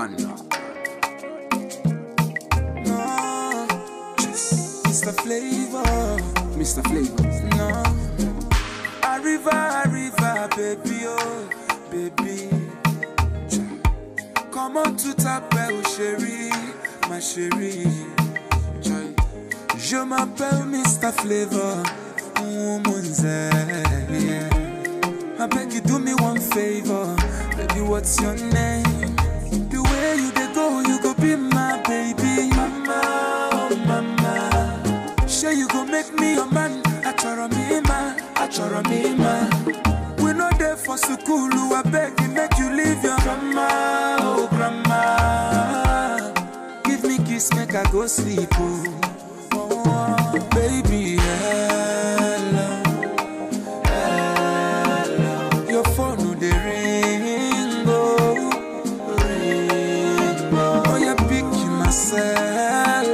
man. No, Mr. Flavor, Mr. Flavor. no. Arriva, baby, oh, baby. Come on to t'appelle chérie, ma chérie. Je m'appelle Mr. Flavor, woman's yeah. I beg you do me one favor, baby, what's your name? The way you dey go, you go be my baby. Mama, oh mama, sure you go make me your man. Achoro me ma. We no there for school, I beg you make you leave your grandma, oh grandma. Give me kiss, make I go sleep, oh baby, hello. Your phone no dey ring, oh you pick myself,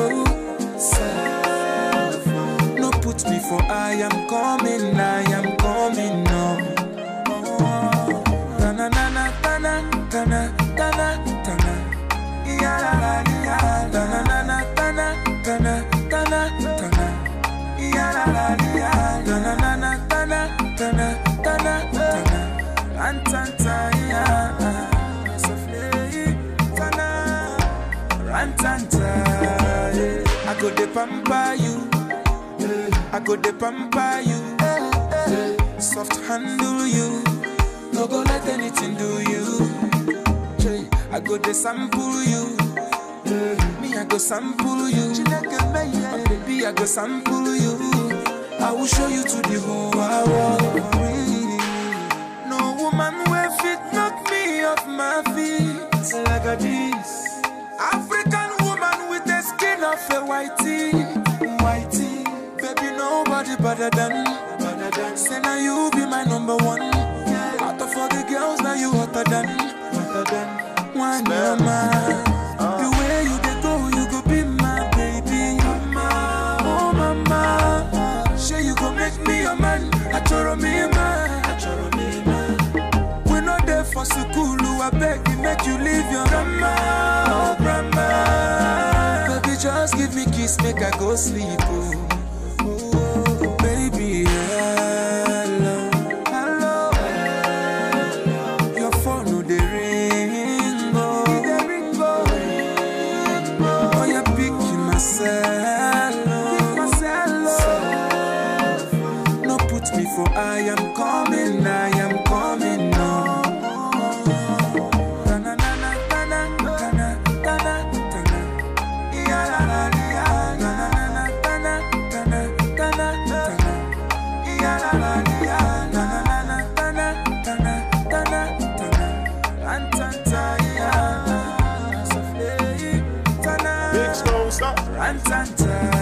no put me for I am coming, no. Tana tana tana tana tana tana, ya la la ya. Tana tana tana tana tana tana, ya la la ya. Tana tana tana tana tana tana, rantanta ya. Sofle tana, rantanta. I go de pamper you, I go de pamper you, soft handle you. No go let anything do you. I go de sample you. Me I go sample you. Oh, baby I go sample you. I will show you to the whole world. No woman will fit knock me off my feet like a this. African woman with the skin of a whitey. Baby nobody better than. Say now you be my number one. Out of all the girls, now you hotter than one mama. The way you dey go, you go be my baby. Mama, oh mama. Sure you go make me your man. Achoro me ma. We not there for school, I beg you make you leave your grandma, oh grandma. Baby just give me kiss, make I go sleep, oh baby, hello. No put me for I am coming, no. Tana tana tana tana tana tana, ya la la ya. Tana tana tana tana tana, ya la la ya. Tana tana tana tana tana, rantanta ya. Sofle tana, Big Stone, stop. rantanta.